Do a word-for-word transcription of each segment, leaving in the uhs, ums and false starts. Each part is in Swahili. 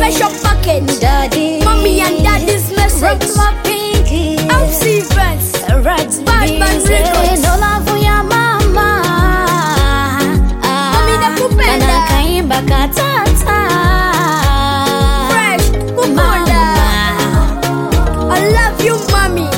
special package. Daddy, Mommy and daddy's message. rock my pinky. I'm Stevens. Right, Batman Records. no love ya mama. Mommy nakupenda. Kana kaimba katata. Fresh kupenda. I love you mommy.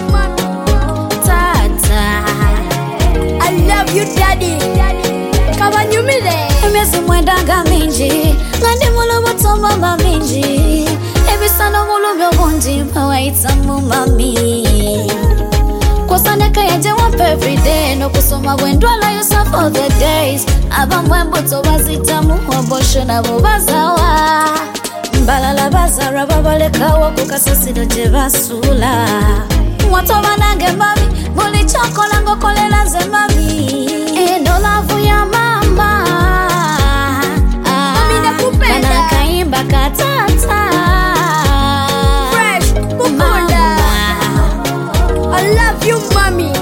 Tata, I love you daddy. Kabanyumile. emyezi mwendanga mingi ngandi mulubuto mama mingi ebisano mulubyo obundi bawayitamu mami kwosandeka yaje wampa everyday nokusoma bwendwala yourself all the days abamwe embuto bazitamu obosho nabo bazawa mbalala bazara babalekawo ku kasasiro gye basuula watoba nange mami buli kyokola ng'okolera nze mami eno laavu ya mama kana kaimba katata Fresh kupenda. I love you mommy.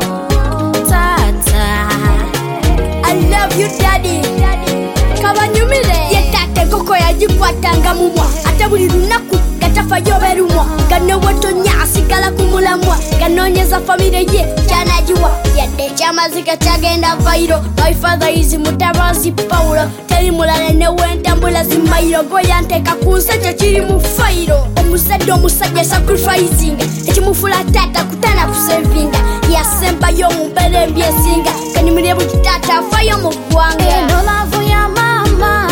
Tata, I love you daddy. Kabanyumile. Yetate koko yajikwatanga mumwa. Ate buli lunaku gatafayo berumwa. Gano wotonya asigala kumulamwa. Ganonyeza famire ye kyanajiwa. Yadde kyamazika kyagenda vairo. My father is mutabazi Paulo. Teri mulale ne wentambula zimairo. Goya nteka kunsajja kiri mu fairo. Omuzadde omusajja sacrificing. Ekimufula tata kutana kuservinga. Yasemba yo mumbere mbyesinga. Kanimire bukitata afayo mu ggwanga. eno laavu ya mama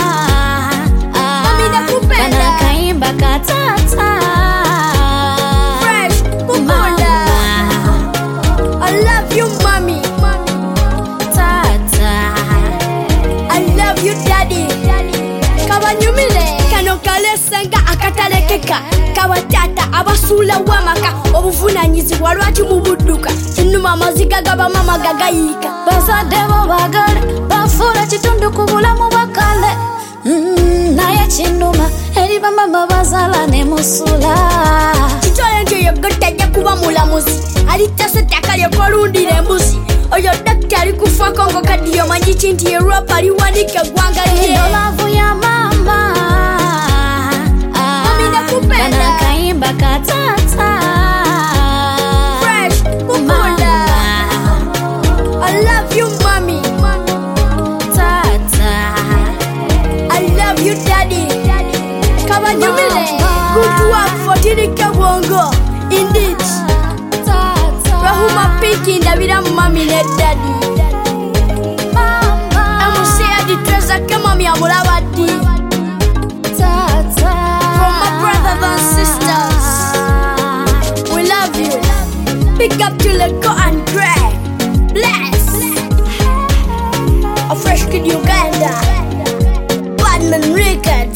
Mami nakupenda. kana kaimba katata Fresh kupenda. I love you mommy. Tata, I love you daddy. Kabanyumile. Kano kalesenga akatalekeka. Kabatata abasula wamaka. Obuvunanyizibwa lwaki mu budduka. Kinuma amaziga gaba mama gagayika. bazadde bo bagale bafuula kitundu ku bulamu bakale Mm, naye kinuma eri bamama bazaala ne musula Kitole nti oyo gotajja kuba mulamuzi. Alitase ettaka lyekolundira embuzi. Oyo dakita ali kufaako ng'okaddiyo manyi ki nti ye rapa aliwanika eggwanga lye. eno laavu ya mama Mami nakupenda. kana kaimba katata Fresh kupenda. I love you mommy. Tata, I love you daddy. Kabanyumile. Good work for Tirike Bongo. Indeed. Tata, Rahuma Pinky ndabira mami ne daddy. mama, Amusea di treza ke mami amulabadi. Tata, From my brothers and sisters. We love you. Pick up to Leko and Greg. Bless. A fresh kid Uganda. Batman Records.